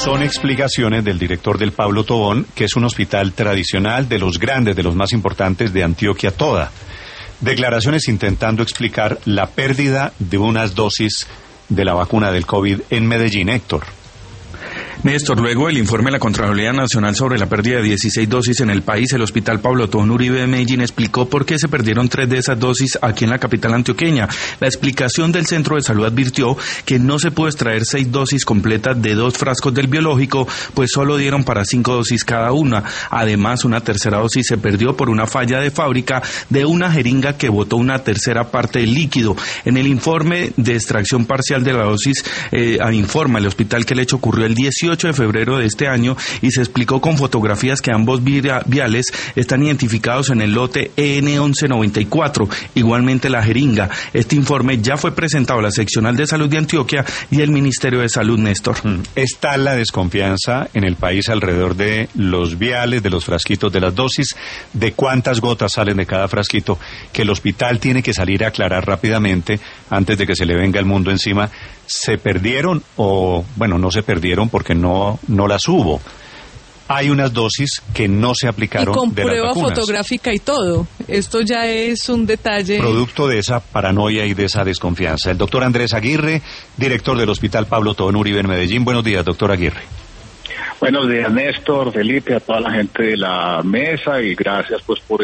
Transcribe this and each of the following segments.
Son explicaciones del director del Pablo Tobón, que es un hospital tradicional de los grandes, de los más importantes de Antioquia toda. Declaraciones intentando explicar la pérdida de unas dosis de la vacuna del COVID en Medellín. Héctor. Néstor, luego del informe de la Contraloría Nacional sobre la pérdida de 16 dosis en el país, el Hospital Pablo Tobón Uribe de Medellín explicó por qué se perdieron 3 de esas dosis aquí en la capital antioqueña. La explicación del Centro de Salud advirtió que no se pudo extraer 6 dosis completas de 2 frascos del biológico, pues solo dieron para 5 dosis cada una. Además, una tercera dosis se perdió por una falla de fábrica de una jeringa que botó una tercera parte del líquido. En el informe de extracción parcial de la dosis, informa el hospital que el hecho ocurrió el 18 de febrero de este año y se explicó con fotografías que ambos viales están identificados en el lote EN1194, igualmente la jeringa. Este informe ya fue presentado a la Seccional de Salud de Antioquia y el Ministerio de Salud, Néstor. Está la desconfianza en el país alrededor de los viales, de los frasquitos, de las dosis, de cuántas gotas salen de cada frasquito, que el hospital tiene que salir a aclarar rápidamente antes de que se le venga el mundo encima. ¿Se perdieron o, bueno, no se perdieron porque no las hubo? Hay unas dosis que no se aplicaron de las vacunas. Y con prueba fotográfica y todo. Esto ya es un detalle. Producto de esa paranoia y de esa desconfianza. El doctor Andrés Aguirre, director del Hospital Pablo Tobón Uribe en Medellín. Buenos días, doctor Aguirre. Buenos días, Néstor, Felipe, a toda la gente de la mesa y gracias pues por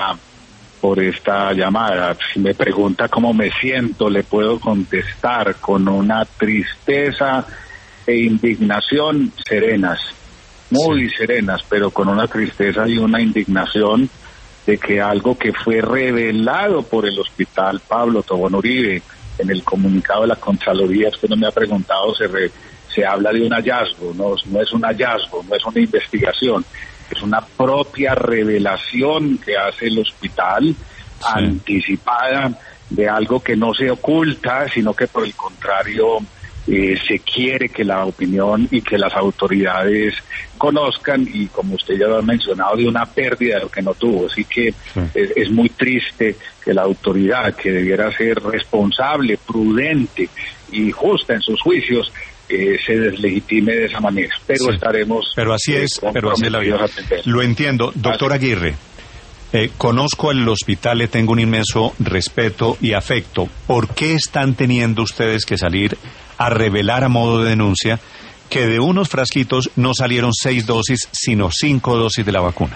esta llamada. Si me pregunta cómo me siento, le puedo contestar con una tristeza e indignación serenas, muy serenas, pero con una tristeza y una indignación de que algo que fue revelado por el Hospital Pablo Tobón Uribe en el comunicado de la Contraloría, usted no me ha preguntado, se habla de un hallazgo, no es un hallazgo, no es una investigación. Es una propia revelación que hace el hospital, anticipada de algo que no se oculta, sino que por el contrario se quiere que la opinión y que las autoridades conozcan y, como usted ya lo ha mencionado, de una pérdida de lo que no tuvo. Así que es muy triste que la autoridad, que debiera ser responsable, prudente y justa en sus juicios, se deslegitime de esa manera, pero estaremos... Pero así es la vida. Lo entiendo. Doctor Aguirre, conozco el hospital, le tengo un inmenso respeto y afecto. ¿Por qué están teniendo ustedes que salir a revelar a modo de denuncia que de unos frasquitos no salieron 6 dosis, sino 5 dosis de la vacuna?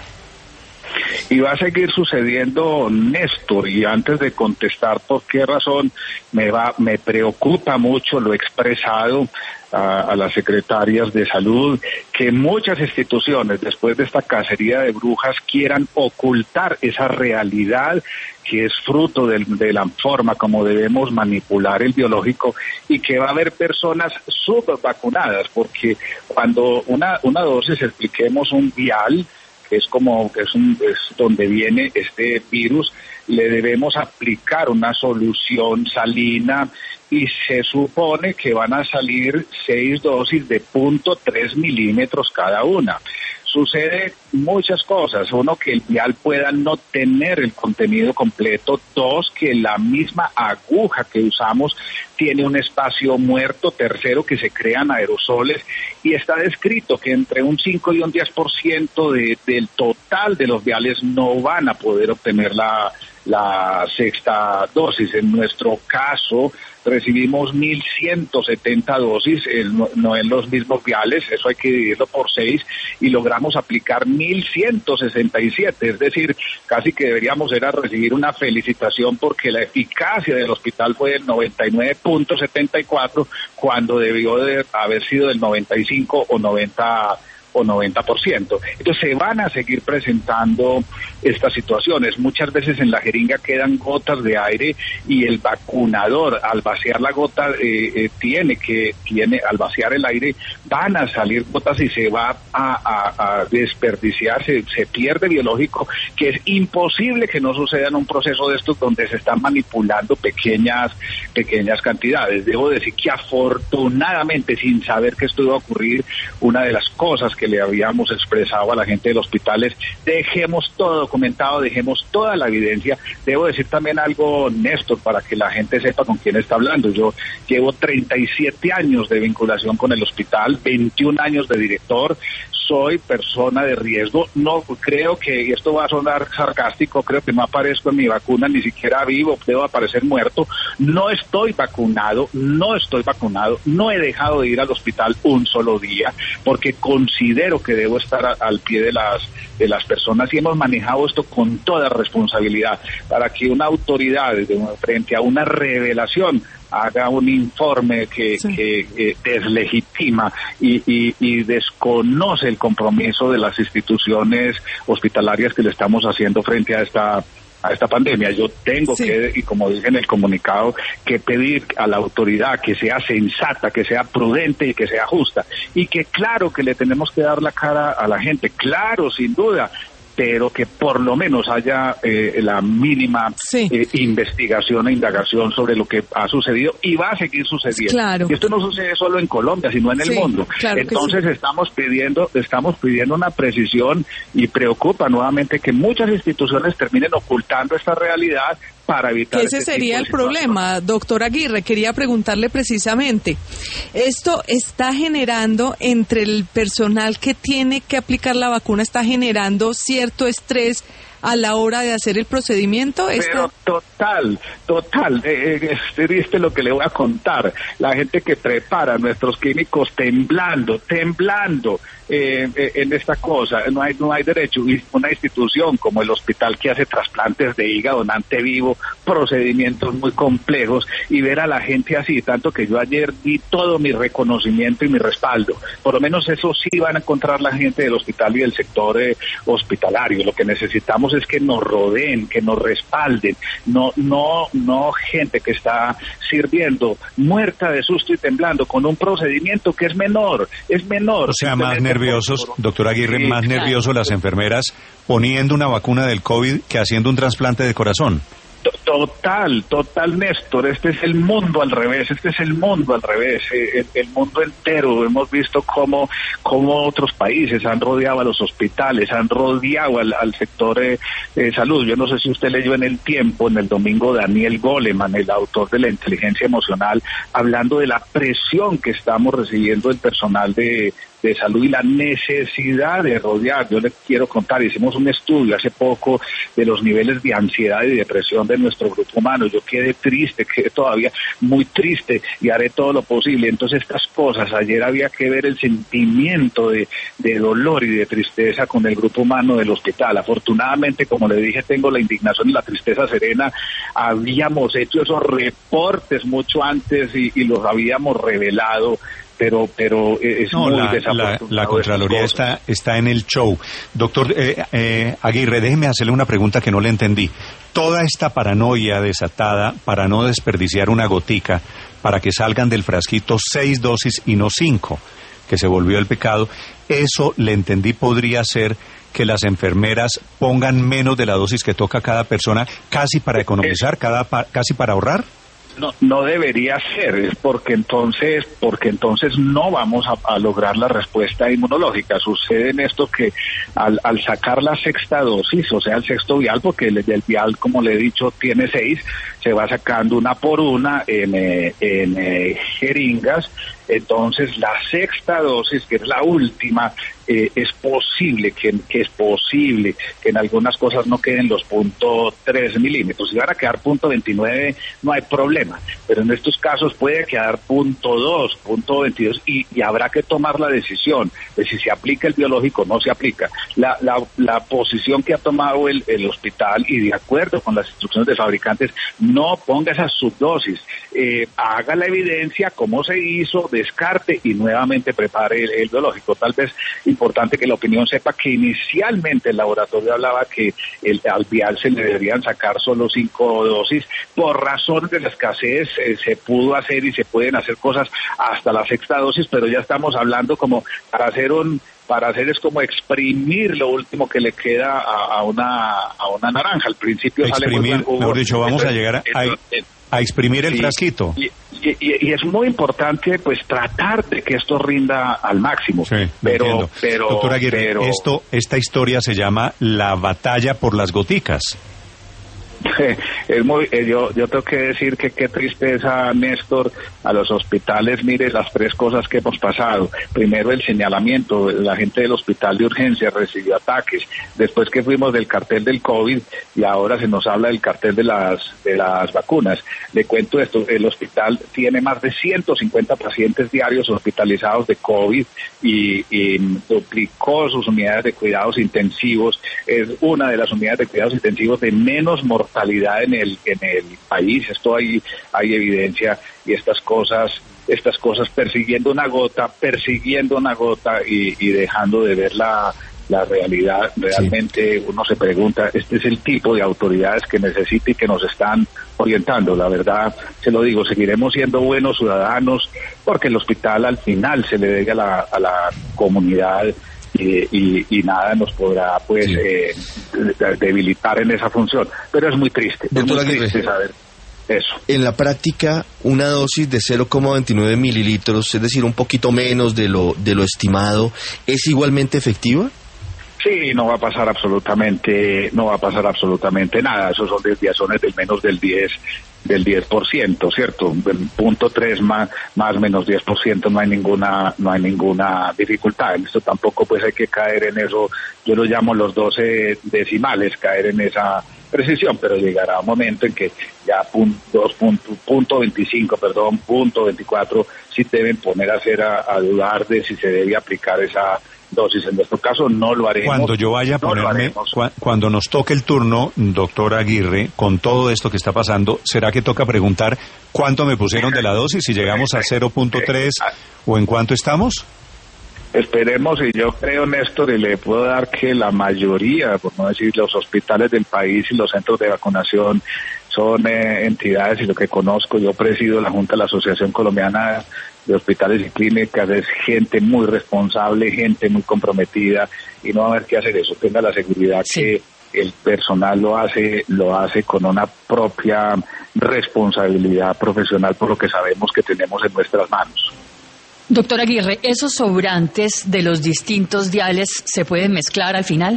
Y va a seguir sucediendo, Néstor, y antes de contestar por qué razón, me preocupa mucho lo expresado a las secretarias de salud, que muchas instituciones, después de esta cacería de brujas, quieran ocultar esa realidad que es fruto de la forma como debemos manipular el biológico, y que va a haber personas subvacunadas, porque cuando una dosis, expliquemos un vial, es donde viene este virus, le debemos aplicar una solución salina y se supone que van a salir 6 dosis de 0.3 milímetros cada una. Sucede muchas cosas. 1, que el vial pueda no tener el contenido completo. 2, que la misma aguja que usamos tiene un espacio muerto. 3, que se crean aerosoles. Y está descrito que entre un 5 y un 10% del total de los viales no van a poder obtener la sexta dosis. En nuestro caso, recibimos 1.170 dosis, no en los mismos viales, eso hay que dividirlo por 6, y logramos aplicar 1.167, es decir, casi que deberíamos recibir una felicitación porque la eficacia del hospital fue del 99.74, cuando debió de haber sido del 95 o 90%. Entonces se van a seguir presentando estas situaciones. Muchas veces en la jeringa quedan gotas de aire y el vacunador, al vaciar la gota, al vaciar el aire, van a salir gotas y se va a desperdiciar, se pierde biológico, que es imposible que no suceda en un proceso de estos donde se están manipulando pequeñas cantidades. Debo decir que afortunadamente, sin saber que esto iba a ocurrir, una de las cosas que que le habíamos expresado a la gente del hospital es: dejemos todo documentado, dejemos toda la evidencia. Debo decir también algo, Néstor, para que la gente sepa con quién está hablando. Yo llevo 37 años de vinculación con el hospital, 21 años de director. Soy persona de riesgo. No creo que, y esto va a sonar sarcástico, creo que no aparezco en mi vacuna, ni siquiera vivo, debo aparecer muerto. No estoy vacunado, no he dejado de ir al hospital un solo día, porque considero que debo estar al pie de las personas, y hemos manejado esto con toda responsabilidad para que una autoridad frente a una revelación haga un informe que deslegitima y desconoce el compromiso de las instituciones hospitalarias que le estamos haciendo frente a esta pandemia. Yo tengo que, y como dije en el comunicado, que pedir a la autoridad que sea sensata, que sea prudente y que sea justa, y que claro que le tenemos que dar la cara a la gente, claro, sin duda, pero que por lo menos haya la mínima investigación e indagación sobre lo que ha sucedido y va a seguir sucediendo. Claro. Y esto no sucede solo en Colombia, sino en el mundo. Claro. Entonces estamos pidiendo una precisión, y preocupa nuevamente que muchas instituciones terminen ocultando esta realidad para evitar que ese sería el problema. Doctor Aguirre, quería preguntarle precisamente, esto está generando entre el personal que tiene que aplicar la vacuna, está generando cierto estrés a la hora de hacer el procedimiento. Pero total, es triste lo que le voy a contar. La gente que prepara, nuestros químicos temblando en esta cosa, no hay derecho. Y una institución como el hospital que hace trasplantes de hígado, donante vivo, procedimientos muy complejos, y ver a la gente así, tanto que yo ayer di todo mi reconocimiento y mi respaldo. Por lo menos eso sí van a encontrar la gente del hospital y del sector hospitalario. Lo que necesitamos es que nos rodeen, que nos respalden, no gente que está sirviendo muerta de susto y temblando con un procedimiento que es menor. O sea, más nerviosos, doctor Aguirre, más nerviosos las enfermeras poniendo una vacuna del COVID que haciendo un trasplante de corazón. Total, Néstor, este es el mundo al revés, el mundo entero. Hemos visto cómo otros países han rodeado a los hospitales, han rodeado al sector de salud. Yo no sé si usted leyó en El Tiempo, en el domingo, Daniel Goleman, el autor de la inteligencia emocional, hablando de la presión que estamos recibiendo el personal de salud y la necesidad de rodear. Yo les quiero contar, hicimos un estudio hace poco de los niveles de ansiedad y depresión de nuestro grupo humano. Yo quedé todavía muy triste, y haré todo lo posible. Entonces estas cosas, ayer había que ver el sentimiento de dolor y de tristeza con el grupo humano del hospital. Afortunadamente, como le dije, tengo la indignación y la tristeza serena. Habíamos hecho esos reportes mucho antes y los habíamos revelado, pero es muy desafortunado. La Contraloría está en el show. Doctor Aguirre, déjeme hacerle una pregunta que no le entendí. Toda esta paranoia desatada para no desperdiciar una gotica, para que salgan del frasquito 6 dosis y no 5, que se volvió el pecado, eso le entendí podría ser que las enfermeras pongan menos de la dosis que toca cada persona, casi para economizar, casi para ahorrar. No debería ser, es porque entonces no vamos a lograr la respuesta inmunológica. Sucede en esto que al sacar la sexta dosis, o sea, el sexto vial, porque el vial, como le he dicho, tiene 6, se va sacando una por una en jeringas. Entonces la sexta dosis, que es la última, es posible que en algunas cosas no queden los 0.3 milímetros. Si van a quedar 0.29 no hay problema, pero en estos casos puede quedar 0.2, 0.22 y habrá que tomar la decisión de si se aplica el biológico o no se aplica. La posición que ha tomado el hospital, y de acuerdo con las instrucciones de fabricantes, no ponga esas subdosis, haga la evidencia, cómo se hizo, descarte y nuevamente prepare el biológico. Tal vez importante que la opinión sepa que inicialmente el laboratorio hablaba que al vial se le deberían sacar solo 5 dosis. Por razones de la escasez se pudo hacer y se pueden hacer cosas hasta la sexta dosis, pero ya estamos hablando como para hacer un para hacer es como exprimir lo último que le queda a una naranja. Al principio exprimir, sale muy buen jugo. Mejor dicho, vamos a llegar a exprimir el frasquito. Y es muy importante pues tratar de que esto rinda al máximo. Sí, pero doctor Aguirre, esta historia se llama la batalla por las goticas. Es muy, yo tengo que decir que qué tristeza, Néstor, a los hospitales. Mire las tres cosas que hemos pasado. Primero, el señalamiento, la gente del hospital de urgencia recibió ataques, después que fuimos del cartel del COVID y ahora se nos habla del cartel de las vacunas. Le cuento esto, el hospital tiene más de 150 pacientes diarios hospitalizados de COVID y duplicó sus unidades de cuidados intensivos. Es una de las unidades de cuidados intensivos de menos mortalidad en el país. Esto hay evidencia, y estas cosas persiguiendo una gota y dejando de ver la realidad. Realmente sí. Uno se pregunta, este es el tipo de autoridades que necesita y que nos están orientando. La verdad, se lo digo, seguiremos siendo buenos ciudadanos porque el hospital al final se le debe a la comunidad. Y nada nos podrá pues debilitar en esa función, pero es muy triste. Doctor Aguirre, triste saber eso. En la práctica, una dosis de 0,29 mililitros, es decir, un poquito menos de lo estimado, ¿es igualmente efectiva? Sí, no va a pasar absolutamente nada. Esos son desviaciones del menos del 10%, ¿cierto? Del 0.3 más menos 10%, no hay ninguna dificultad. En esto tampoco pues hay que caer en eso, yo lo llamo los 12 decimales, caer en esa precisión, pero llegará un momento en que ya punto 24, sí deben poner a dudar de si se debe aplicar esa dosis. En nuestro caso no lo haremos. Cuando yo vaya a ponerme, cuando nos toque el turno, doctor Aguirre, con todo esto que está pasando, ¿será que toca preguntar cuánto me pusieron de la dosis? Si llegamos a 0.3 o en cuánto estamos. Esperemos, y yo creo, Néstor, y le puedo dar que la mayoría, por no decir los hospitales del país y los centros de vacunación son entidades, y lo que conozco, yo presido la Junta de la Asociación Colombiana de Hospitales y Clínicas, es gente muy responsable, gente muy comprometida, y no va a haber que hacer eso. Tenga la seguridad que el personal lo hace con una propia responsabilidad profesional por lo que sabemos que tenemos en nuestras manos. Doctor Aguirre, ¿esos sobrantes de los distintos viales se pueden mezclar al final?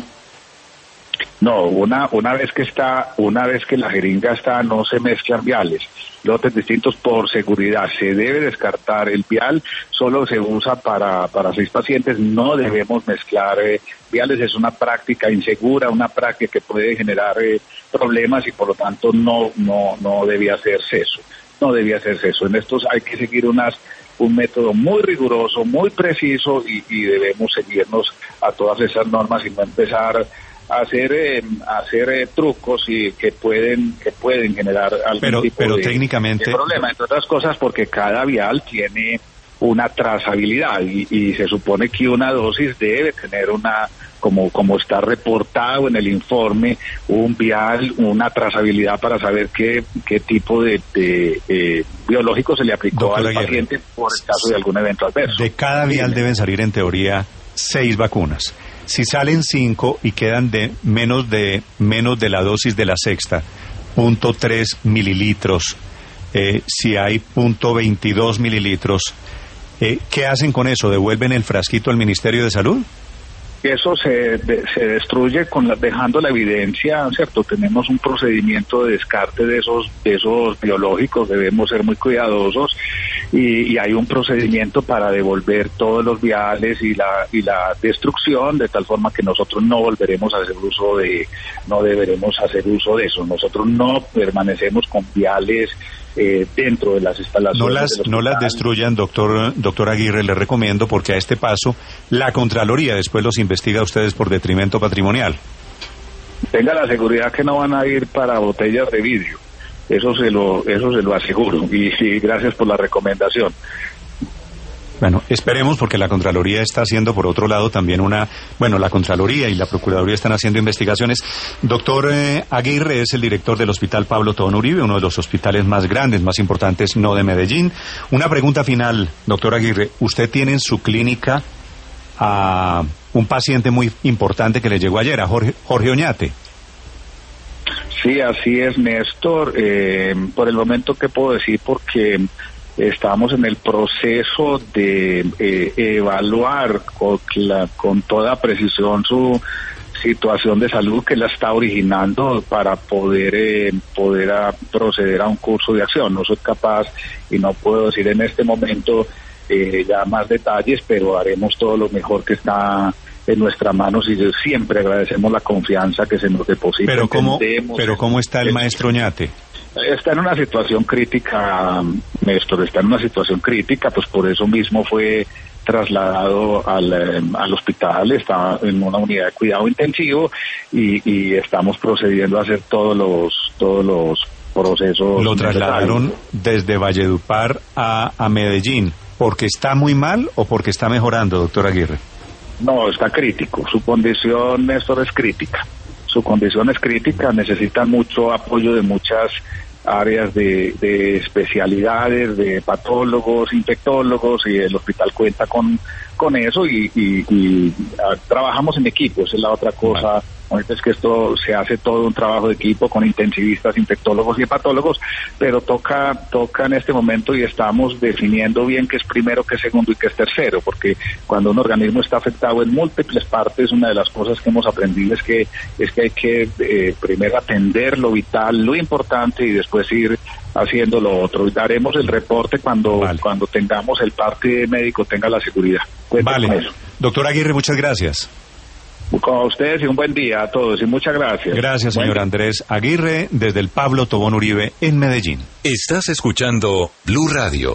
No, una vez que la jeringa está, no se mezclan viales, lotes distintos por seguridad. Se debe descartar el vial, solo se usa para 6 pacientes, no debemos mezclar viales. Es una práctica insegura, una práctica que puede generar problemas, y por lo tanto no debía hacerse eso. No debía hacerse eso. En estos hay que seguir un método muy riguroso, muy preciso, y debemos seguirnos a todas esas normas y no empezar a hacer trucos y que pueden generar algún tipo de técnicamente de problema, entre otras cosas porque cada vial tiene una trazabilidad y se supone que una dosis debe tener como está reportado en el informe, un vial, una trazabilidad para saber qué tipo de biológico se le aplicó al paciente por el caso de algún evento adverso. De cada vial deben salir en teoría 6 vacunas. Si salen 5 y quedan de menos de la dosis de la sexta, 0.3 mililitros, si hay 0.22 mililitros, ¿qué hacen con eso? ¿Devuelven el frasquito al Ministerio de Salud? Eso se destruye dejando la evidencia, ¿cierto? Tenemos un procedimiento de descarte de esos biológicos, debemos ser muy cuidadosos, y hay un procedimiento para devolver todos los viales y la destrucción, de tal forma que nosotros no deberemos hacer uso de eso. Nosotros no permanecemos con viales dentro de las instalaciones. No las destruyan, doctor Aguirre, le recomiendo, porque a este paso la Contraloría después los investiga a ustedes por detrimento patrimonial. Tenga la seguridad que no van a ir para botellas de vidrio, eso se lo aseguro, y gracias por la recomendación. Bueno, esperemos, porque la Contraloría está haciendo, por otro lado, también la Contraloría y la Procuraduría están haciendo investigaciones. Doctor Aguirre es el director del Hospital Pablo Tobón Uribe, uno de los hospitales más grandes, más importantes, no de Medellín. Una pregunta final, doctor Aguirre. ¿Usted tiene en su clínica a un paciente muy importante que le llegó ayer, a Jorge Oñate. Sí, así es, Néstor. Por el momento, ¿qué puedo decir? Porque estamos en el proceso de evaluar con toda precisión su situación de salud que la está originando para poder proceder a un curso de acción. No soy capaz y no puedo decir en este momento ya más detalles, pero haremos todo lo mejor que está en nuestras manos y siempre agradecemos la confianza que se nos deposita. Pero ¿cómo está el maestro Oñate? Está en una situación crítica, Néstor, está en una situación crítica, pues por eso mismo fue trasladado al hospital, está en una unidad de cuidado intensivo y estamos procediendo a hacer todos los procesos. Lo trasladaron desde Valledupar a Medellín, ¿porque está muy mal o porque está mejorando, doctor Aguirre? No, está crítico, su condición, Néstor, es crítica. Su condición es crítica, necesita mucho apoyo de muchas áreas de especialidades, de patólogos, infectólogos, y el hospital cuenta con eso y trabajamos en equipo, esa es la otra cosa. Vale. Ahorita es que esto se hace todo un trabajo de equipo con intensivistas, infectólogos y hepatólogos, pero toca en este momento y estamos definiendo bien qué es primero, qué es segundo y qué es tercero, porque cuando un organismo está afectado en múltiples partes, una de las cosas que hemos aprendido es que hay que primero atender lo vital, lo importante, y después ir haciendo lo otro. Y daremos el reporte cuando tengamos el parte médico, tenga la seguridad. Vale. Doctor Aguirre, muchas gracias. Con ustedes y un buen día a todos y muchas gracias. Gracias, señor Andrés Aguirre, desde el Pablo Tobón Uribe en Medellín. Estás escuchando Blue Radio.